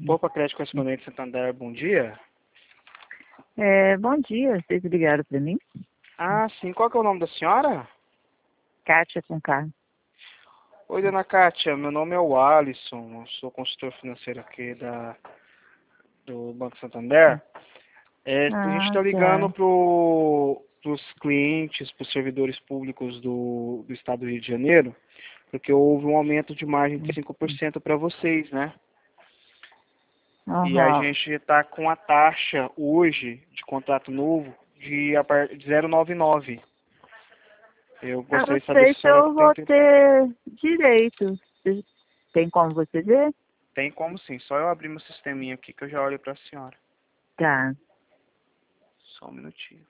Poupa Crédito Correspondente Santander, bom dia. Bom dia, vocês ligaram para mim? Ah, sim. Qual que é o nome da senhora? Kátia com K. Oi, dona Kátia. Meu nome é o Alisson. Eu sou consultor financeiro aqui do Banco Santander. A gente Ah, está ligando tá. para os clientes, para os servidores públicos do Estado do Rio de Janeiro, porque houve um aumento de margem de 5% para vocês, né? E a Aham. gente está com a taxa hoje de contrato novo de 0,99. Eu Eu gostaria não de saber se sei a se senhora eu vou ter direito. Tem como você ver? tem como sim. Só eu abrir meu sisteminha aqui que eu já olho para a senhora. Tá. Só um minutinho.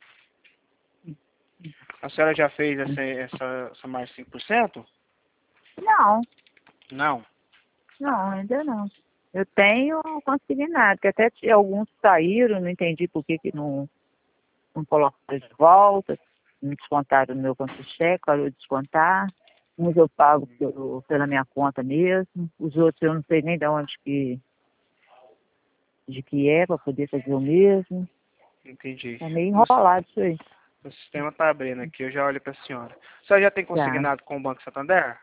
A senhora já fez essa mais 5%? Não, Não. não, ainda não. Eu tenho consignado, que até alguns saíram, não entendi por que não colocaram de volta, me descontaram no meu contra-cheque, parou de descontar. Uns eu pago pela minha conta mesmo, os outros eu não sei nem de que é para poder fazer o mesmo. Entendi. Tá meio enrolado isso aí. O sistema está abrindo aqui, eu já olho para a senhora. A senhora já tem Tá. consignado com o Banco Santander?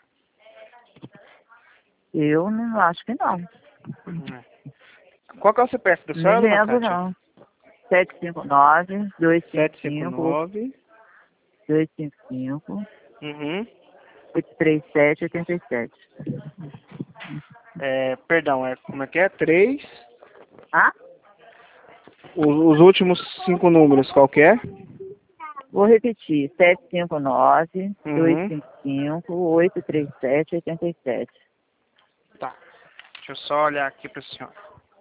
Eu não acho que não. É. Qual que é o CPF da Nem senhora, dona lembro Kátia? não. 759 255 759. 255 Uhum. 837 87. Perdão, como é que é? 3. Ah? Os últimos 5 números, qual que é? Vou repetir. 759 Uhum. 255 837 87. Tá. Deixa eu só olhar aqui para a senhora.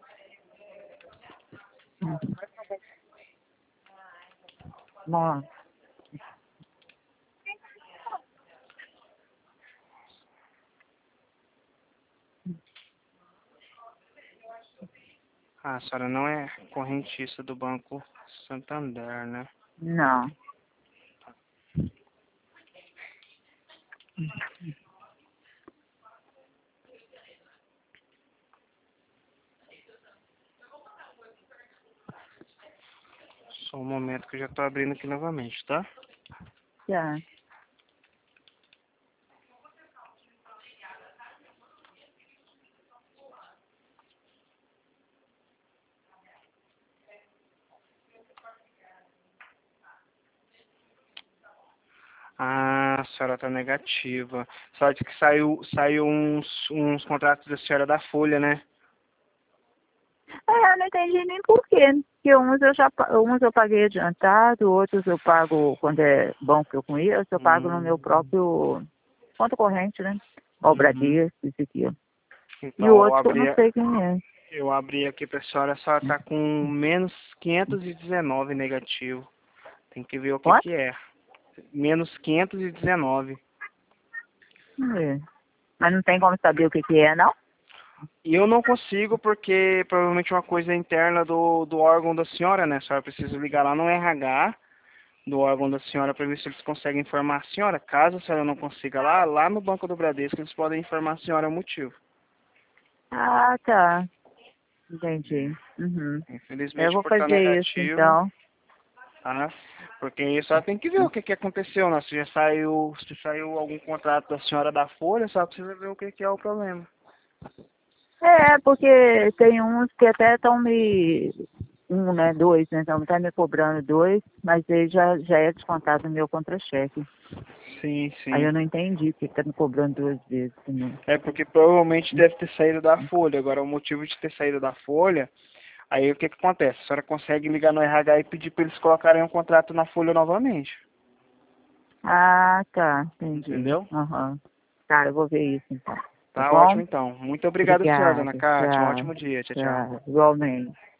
Bom, Ah, a senhora não é correntista do Banco Santander, né? não. Só um momento que eu já estou abrindo aqui novamente, tá? Já. Ah, a senhora está negativa. Só de que saiu uns contratos da senhora da Folha, né? Eu não entendi nem por quê. Porque uns eu paguei adiantado, outros eu pago quando é banco que eu conheço, eu pago no meu Hum, próprio conta corrente, né? Ó, o uhum. Bradesco, isso aqui, ó. E o Então, outro que eu não sei quem é. eu abri aqui para a senhora está com menos 519 negativo. Tem que ver o que Quanto? que é. Menos 519. É. Mas não tem como saber o que que é, não? E eu não consigo porque provavelmente é uma coisa interna do órgão da senhora, né? A senhora precisa ligar lá no RH do órgão da senhora para ver se eles conseguem informar a senhora. Caso a senhora não consiga lá no Banco do Bradesco eles podem informar a senhora o motivo. Ah, tá. Entendi. Uhum. Eu Infelizmente vou por estar fazer isso, negativo, então. tá? Porque aí a senhora tem que ver o que que aconteceu, né? Se saiu algum contrato da senhora da Folha, a senhora precisa ver o que que é o problema. Porque tem uns que até estão né, dois, né, então tá me cobrando dois, mas aí já é descontado no meu contra-cheque. Sim, Aí sim. eu não entendi porque tá me cobrando duas vezes também. É porque provavelmente deve ter saído da Folha. Agora, o motivo de ter saído da Folha, aí o que que acontece? A senhora consegue ligar no RH e pedir para eles colocarem um contrato na Folha novamente. Ah, tá, entendi. Entendeu? Aham. Tá, eu vou ver isso então. Tá Tá bom? ótimo então. Muito obrigado, senhora, dona Obrigada. Cátia. Um Tchau, ótimo dia. Tchau, tchau. tchau. Igualmente.